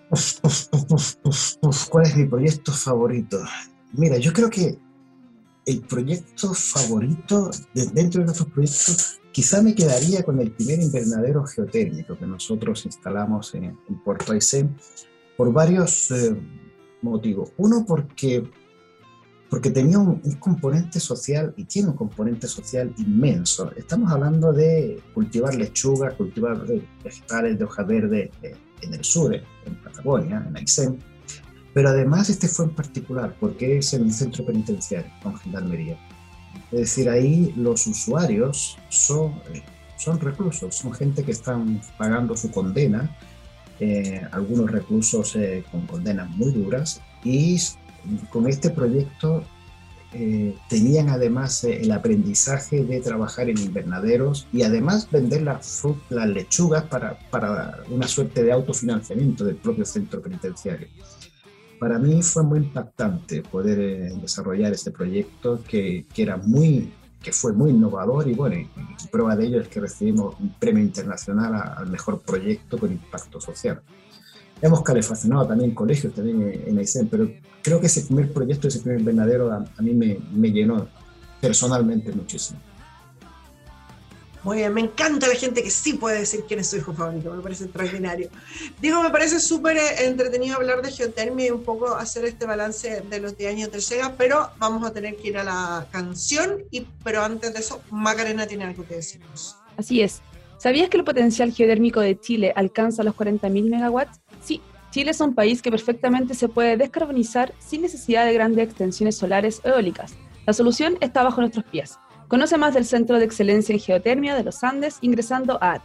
¿Cuál es mi proyecto favorito? Mira, yo creo que el proyecto favorito, dentro de nuestros proyectos, quizá me quedaría con el primer invernadero geotérmico que nosotros instalamos en Puerto Aysén, por varios motivos. Uno, porque tenía un componente social, y tiene un componente social inmenso. Estamos hablando de cultivar lechuga, cultivar vegetales de hoja verde en el sur, en Patagonia, en Aysén. Pero además fue en particular porque es en un centro penitenciario con gendarmería. Es decir, ahí los usuarios son reclusos, son gente que están pagando su condena, algunos reclusos con condenas muy duras, y con este proyecto tenían además el aprendizaje de trabajar en invernaderos y además vender las lechugas para una suerte de autofinanciamiento del propio centro penitenciario. Para mí fue muy impactante poder desarrollar este proyecto que era muy que fue muy innovador y bueno, y prueba de ello es que recibimos un premio internacional al mejor proyecto con impacto social. Hemos calefaccionado también colegios, también en Aysén, pero creo que ese primer proyecto, ese primer invernadero a mí me llenó personalmente muchísimo. Muy bien, me encanta la gente que sí puede decir quién es su hijo favorito, me parece extraordinario. Digo, me parece súper entretenido hablar de geotermia y un poco hacer este balance de los 10 años del SEGA, pero vamos a tener que ir a la canción, pero antes de eso, Macarena tiene algo que decirnos. Así es. ¿Sabías que el potencial geotérmico de Chile alcanza los 40.000 megawatts? Sí, Chile es un país que perfectamente se puede descarbonizar sin necesidad de grandes extensiones solares o eólicas. La solución está bajo nuestros pies. Conoce más del Centro de Excelencia en Geotermia de los Andes ingresando a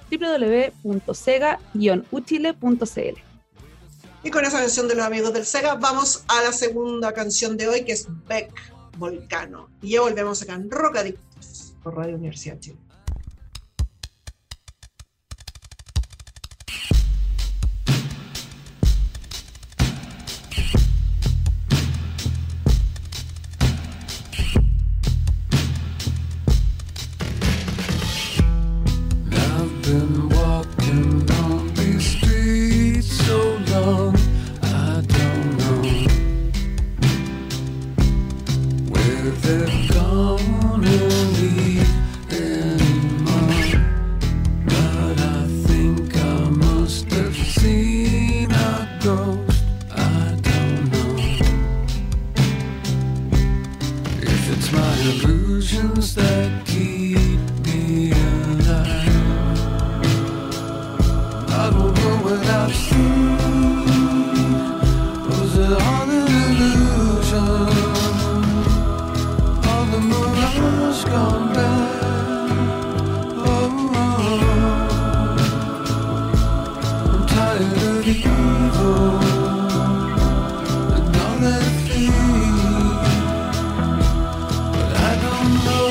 www.sega-uchile.cl. Y con esa canción de los amigos del SEGA, vamos a la segunda canción de hoy, que es Beck, Volcano. Y ya volvemos acá en Rocadictos por Radio Universidad de Chile. Been walking on these streets so long, I don't know where they're gonna lead anymore. But I think I must have seen a ghost, I don't know if it's my illusions that keep me alive. I don't know what I've seen. Was it all an illusion? All the mirage gone bad. Oh, I'm tired of evil and all that feels, but I don't know.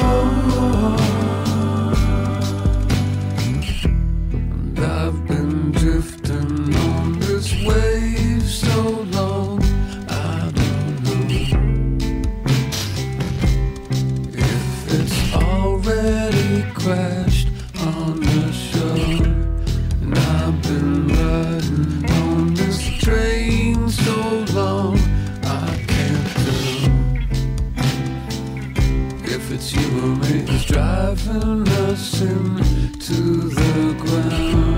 I've been drifting on this wave so long, I don't know if it's already crashed on the shore. And I've been riding on this train so long, I can't tell if it's you or me that's driving us into the ground.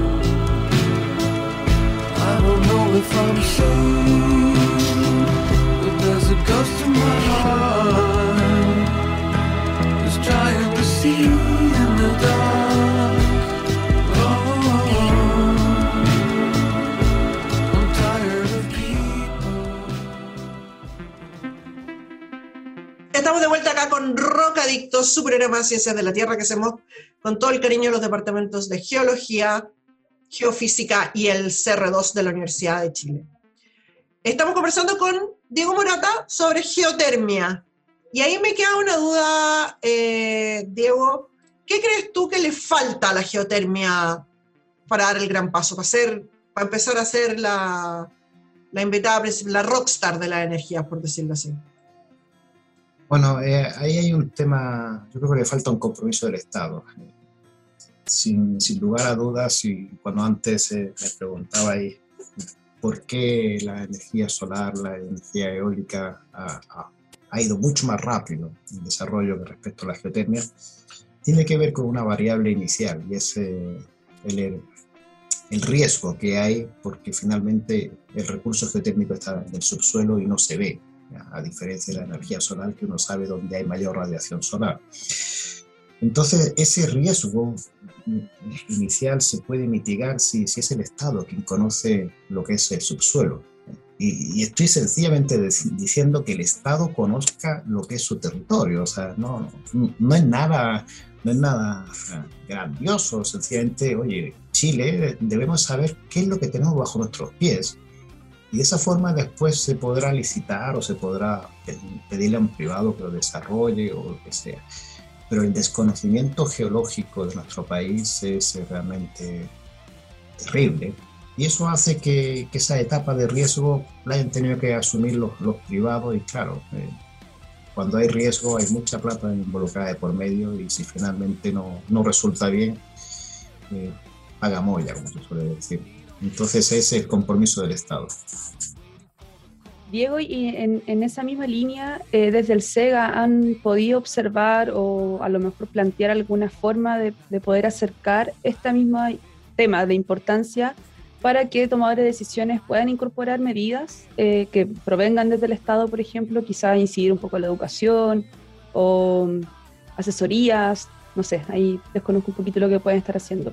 I don't know if I'm sane, but there's a ghost in my heart that's trying to see in the dark. Oh, I'm tired of people. Estamos de vuelta acá con Rocadictos, su programa de Ciencias de la Tierra que hacemos con todo el cariño de los departamentos de Geología, Geofísica y el CR2 de la Universidad de Chile. Estamos conversando con Diego Morata sobre geotermia. Y ahí me queda una duda, Diego. ¿Qué crees tú que le falta a la geotermia para dar el gran paso, para empezar a ser la invitada, la rockstar de las energías, por decirlo así? Bueno, ahí hay un tema, yo creo que le falta un compromiso del Estado. Sin lugar a dudas, y cuando antes me preguntaba ahí por qué la energía solar, la energía eólica ha ido mucho más rápido en desarrollo respecto a la geotermia, tiene que ver con una variable inicial, y es el riesgo que hay, porque finalmente el recurso geotérmico está en el subsuelo y no se ve, a diferencia de la energía solar, que uno sabe dónde hay mayor radiación solar. Entonces, ese riesgo inicial se puede mitigar si es el Estado quien conoce lo que es el subsuelo. Y estoy sencillamente diciendo que el Estado conozca lo que es su territorio. O sea, no es nada grandioso. Sencillamente, oye, Chile, debemos saber qué es lo que tenemos bajo nuestros pies. Y de esa forma después se podrá licitar o se podrá pedirle a un privado que lo desarrolle o lo que sea. Pero el desconocimiento geológico de nuestro país es realmente terrible. Y eso hace que esa etapa de riesgo la hayan tenido que asumir los privados. Y claro, cuando hay riesgo hay mucha plata involucrada de por medio y si finalmente no resulta bien, paga molla, como se suele decir. Entonces ese es el compromiso del Estado. Diego, y en esa misma línea, desde el SEGA, ¿han podido observar o a lo mejor plantear alguna forma de poder acercar este mismo tema de importancia para que tomadores de decisiones puedan incorporar medidas que provengan desde el Estado, por ejemplo, quizás incidir un poco en la educación o asesorías? No sé, ahí desconozco un poquito lo que pueden estar haciendo.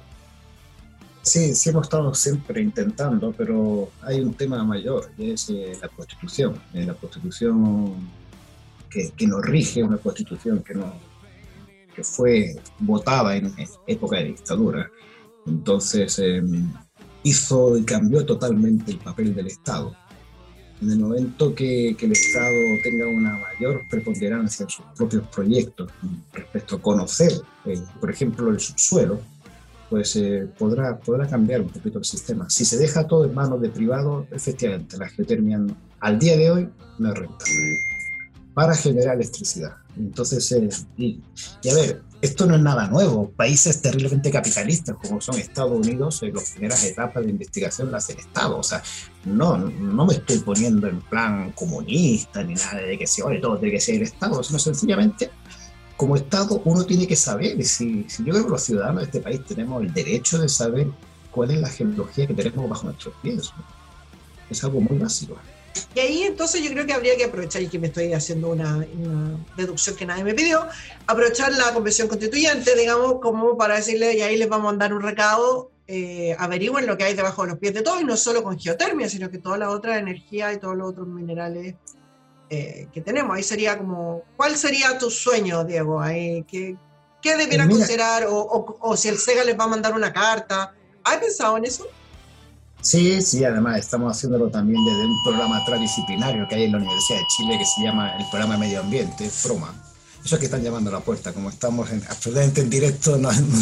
Sí, sí hemos estado siempre intentando, pero hay un tema mayor, y es la Constitución. La Constitución que nos rige, una Constitución que fue votada en época de dictadura. Entonces hizo y cambió totalmente el papel del Estado. En el momento que el Estado tenga una mayor preponderancia en sus propios proyectos respecto a conocer, por ejemplo, el subsuelo, pues podrá cambiar un poquito el sistema. Si se deja todo en manos de privados, efectivamente, la geotermia al día de hoy no es rentable para generar electricidad. Entonces, y a ver, esto no es nada nuevo. Países terriblemente capitalistas como son Estados Unidos, en las primeras etapas de investigación las del Estado. O sea, no me estoy poniendo en plan comunista ni nada de que todo tiene que ser el Estado, sino sencillamente como Estado uno tiene que saber, y si yo creo que los ciudadanos de este país tenemos el derecho de saber cuál es la geología que tenemos bajo nuestros pies. Es algo muy básico. Y ahí entonces yo creo que habría que aprovechar, y que me estoy haciendo una deducción que nadie me pidió, aprovechar la convención constituyente, digamos, como para decirle, y ahí les vamos a mandar un recado, averigüen lo que hay debajo de los pies de todos, y no solo con geotermia, sino que toda la otra energía y todos los otros minerales que tenemos. Ahí sería como, ¿cuál sería tu sueño, Diego? Ahí, ¿qué debieran considerar? O si el SEGA les va a mandar una carta. ¿Has pensado en eso? Sí, además estamos haciéndolo también desde un programa transdisciplinario que hay en la Universidad de Chile que se llama el Programa de Medio Ambiente, PROMA. Eso es que están llamando a la puerta, como estamos absolutamente en directo.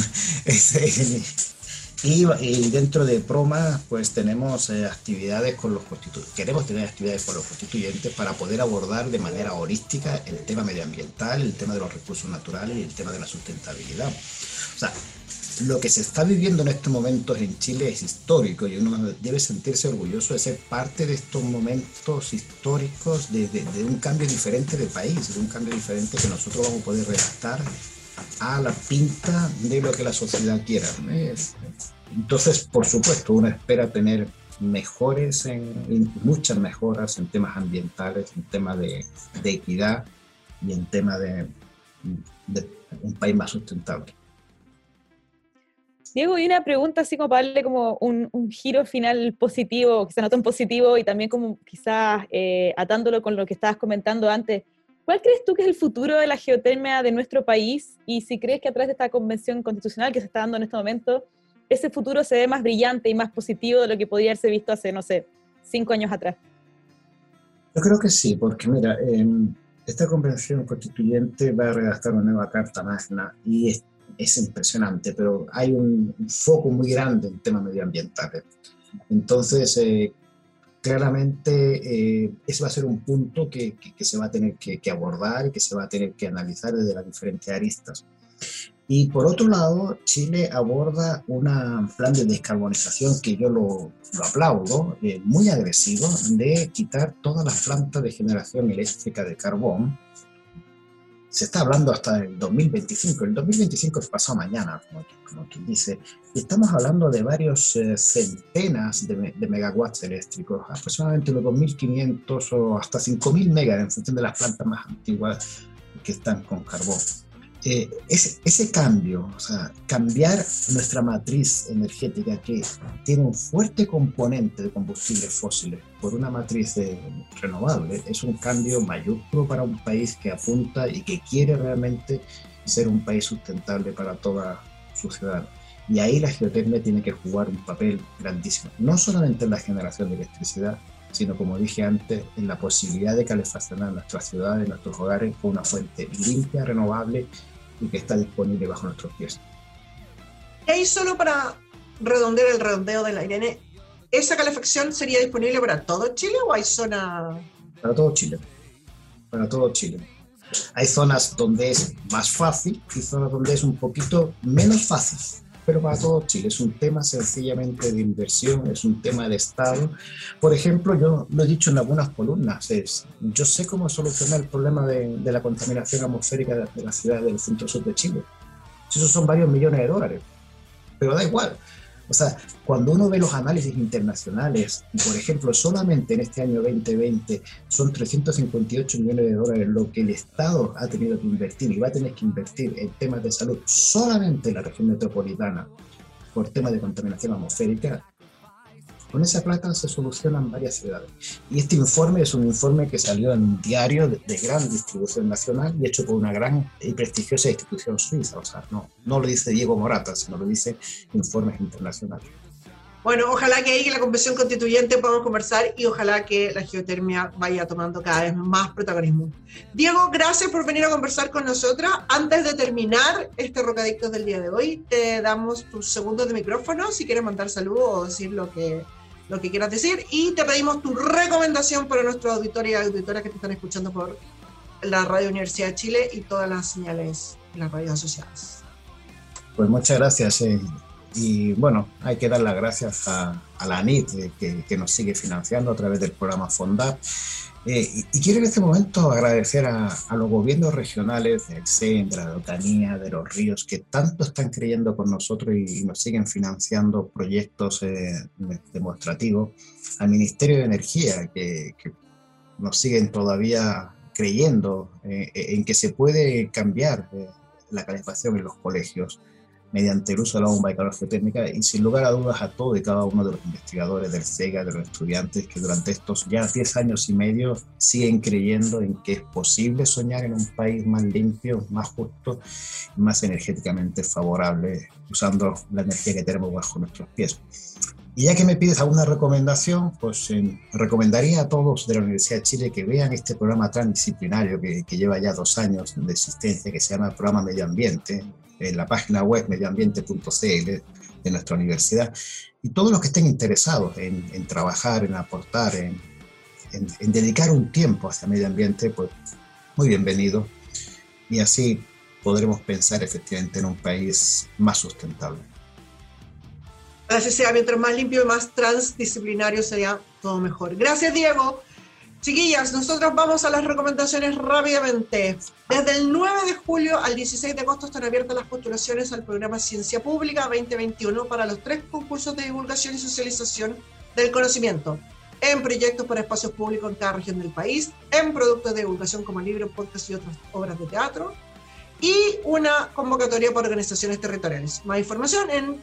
Y dentro de PROMA, pues tenemos actividades con los constituyentes. Queremos tener actividades con los constituyentes para poder abordar de manera holística el tema medioambiental, el tema de los recursos naturales y el tema de la sustentabilidad. O sea, lo que se está viviendo en estos momentos en Chile es histórico y uno debe sentirse orgulloso de ser parte de estos momentos históricos, de un cambio diferente de país, de un cambio diferente que nosotros vamos a poder redactar a la pinta de lo que la sociedad quiera. Entonces, por supuesto, uno espera tener muchas mejoras en temas ambientales, en temas de equidad y en temas de un país más sustentable. Diego, y una pregunta así como para darle como un giro final positivo, que se nota en positivo, y también como quizás atándolo con lo que estabas comentando antes. ¿Cuál crees tú que es el futuro de la geotermia de nuestro país? Y si crees que a través de esta convención constitucional que se está dando en este momento, ese futuro se ve más brillante y más positivo de lo que podía haberse visto hace, 5 años atrás. Yo creo que sí, porque mira, esta convención constituyente va a redactar una nueva Carta Magna y es impresionante, pero hay un foco muy grande en temas medioambientales. Entonces, claramente ese va a ser un punto que se va a tener que abordar y que se va a tener que analizar desde las diferentes aristas. Y por otro lado, Chile aborda un plan de descarbonización que yo lo aplaudo, muy agresivo, de quitar todas las plantas de generación eléctrica de carbón. Se está hablando hasta el 2025. El 2025 es pasado mañana, como quien dice. Y estamos hablando de varios centenas de megawatts eléctricos, aproximadamente unos 2.500 o hasta 5.000 megas en función de las plantas más antiguas que están con carbón. Ese cambio, o sea, cambiar nuestra matriz energética que tiene un fuerte componente de combustibles fósiles por una matriz renovable, es un cambio mayúsculo para un país que apunta y que quiere realmente ser un país sustentable para toda su ciudad. Y ahí la geotermia tiene que jugar un papel grandísimo, no solamente en la generación de electricidad, sino, como dije antes, en la posibilidad de calefaccionar nuestras ciudades, nuestros hogares con una fuente limpia, renovable y que está disponible bajo nuestros pies. Y ahí, solo para redondear el redondeo de la Irene, ¿esa calefacción sería disponible para todo Chile o hay zona? Para todo Chile. Para todo Chile. Hay zonas donde es más fácil y zonas donde es un poquito menos fácil, pero para todo Chile es un tema sencillamente de inversión, es un tema de Estado. Por ejemplo, yo lo he dicho en algunas columnas, yo sé cómo solucionar el problema de la contaminación atmosférica de la ciudad del centro-sur de Chile. Esos son varios millones de dólares, pero da igual. O sea, cuando uno ve los análisis internacionales, por ejemplo, solamente en este año 2020 son 358 millones de dólares lo que el Estado ha tenido que invertir y va a tener que invertir en temas de salud solamente en la región metropolitana por temas de contaminación atmosférica. Con esa plata se solucionan varias ciudades. Y este informe es un informe que salió en un diario de gran distribución nacional y hecho por una gran y prestigiosa institución suiza. O sea, no lo dice Diego Morata, sino lo dice informes internacionales. Bueno, ojalá que ahí en la Convención Constituyente podamos conversar y ojalá que la geotermia vaya tomando cada vez más protagonismo. Diego, gracias por venir a conversar con nosotras. Antes de terminar este Rocadictos del día de hoy, te damos tus segundos de micrófono si quieres mandar saludos o decir lo que quieras decir, y te pedimos tu recomendación para nuestros auditores y auditoras que te están escuchando por la Radio Universidad de Chile y todas las señales de las radios asociadas. Pues muchas gracias. Y bueno, hay que dar las gracias a la ANIT que nos sigue financiando a través del programa FONDAP. Y quiero en este momento agradecer a los gobiernos regionales del CEN, de la Araucanía, de los ríos, que tanto están creyendo con nosotros y nos siguen financiando proyectos demostrativos, al Ministerio de Energía, que nos siguen todavía creyendo en que se puede cambiar la calefacción en los colegios mediante el uso de la bomba de calor geotérmica, y sin lugar a dudas a todo y cada uno de los investigadores del CEGA, de los estudiantes que durante estos ya 10 años y medio siguen creyendo en que es posible soñar en un país más limpio, más justo y más energéticamente favorable, usando la energía que tenemos bajo nuestros pies. Y ya que me pides alguna recomendación, pues recomendaría a todos de la Universidad de Chile que vean este programa transdisciplinario que lleva ya 2 años de existencia, que se llama Programa Medio Ambiente, en la página web medioambiente.cl de nuestra universidad, y todos los que estén interesados en trabajar, en aportar, en dedicar un tiempo hacia medio ambiente, pues muy bienvenido, y así podremos pensar efectivamente en un país más sustentable. Así sea, mientras más limpio y más transdisciplinario sería todo mejor. Gracias, Diego. Chiquillas, nosotros vamos a las recomendaciones rápidamente. Desde el 9 de julio al 16 de agosto están abiertas las postulaciones al programa Ciencia Pública 2021 para los 3 concursos de divulgación y socialización del conocimiento, en proyectos para espacios públicos en cada región del país, en productos de divulgación como libros, podcasts y otras obras de teatro, y una convocatoria para organizaciones territoriales. Más información en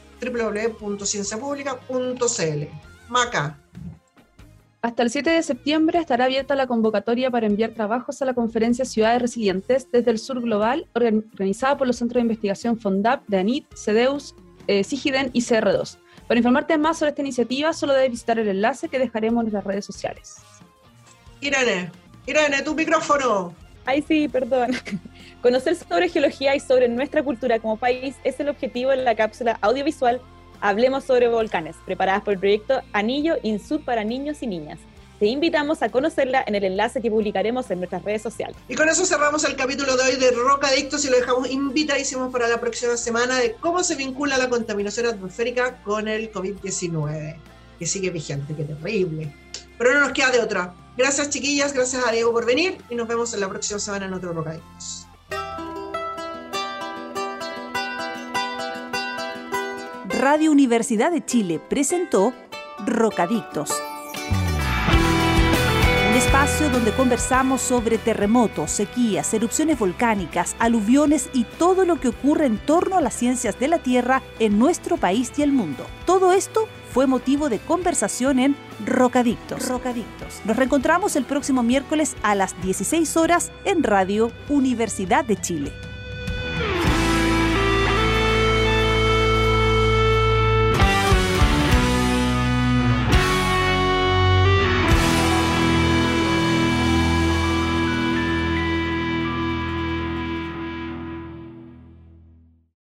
www.cienciapublica.cl. Maca. Hasta el 7 de septiembre estará abierta la convocatoria para enviar trabajos a la conferencia Ciudades Resilientes desde el Sur Global, organizada por los Centros de Investigación FONDAP, de ANIT, CEDEUS, SIGIDEN y CR2. Para informarte más sobre esta iniciativa, solo debes visitar el enlace que dejaremos en las redes sociales. Irene, tu micrófono. Ay, sí, perdón. Conocer sobre geología y sobre nuestra cultura como país es el objetivo de la cápsula audiovisual Hablemos sobre volcanes, preparadas por el proyecto Anillo INSUR para niños y niñas. Te invitamos a conocerla en el enlace que publicaremos en nuestras redes sociales. Y con eso cerramos el capítulo de hoy de Rocadictos y lo dejamos invitadísimos para la próxima semana de cómo se vincula la contaminación atmosférica con el COVID-19, que sigue vigente, qué terrible. Pero no nos queda de otra. Gracias, chiquillas, gracias a Diego por venir y nos vemos en la próxima semana en otro Rocadictos. Radio Universidad de Chile presentó Rocadictos, un espacio donde conversamos sobre terremotos, sequías, erupciones volcánicas, aluviones y todo lo que ocurre en torno a las ciencias de la Tierra en nuestro país y el mundo. Todo esto fue motivo de conversación en Rocadictos. Nos reencontramos el próximo miércoles a las 16 horas en Radio Universidad de Chile.